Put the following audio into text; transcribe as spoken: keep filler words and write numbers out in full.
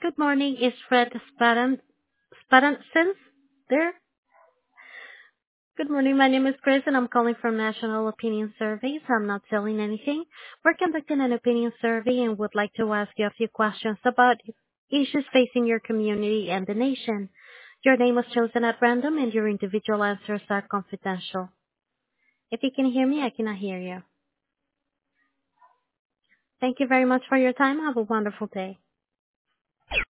Good morning. Is Fred Sparan Sparanson there? Good morning. My name is Chris, and I'm calling from National Opinion Surveys. I'm not selling anything. We're conducting an opinion survey and would like to ask you a few questions about issues facing your community and the nation. Your name was chosen at random, and your individual answers are confidential. If you can hear me, I cannot hear you. Thank you very much for your time. Have a wonderful day.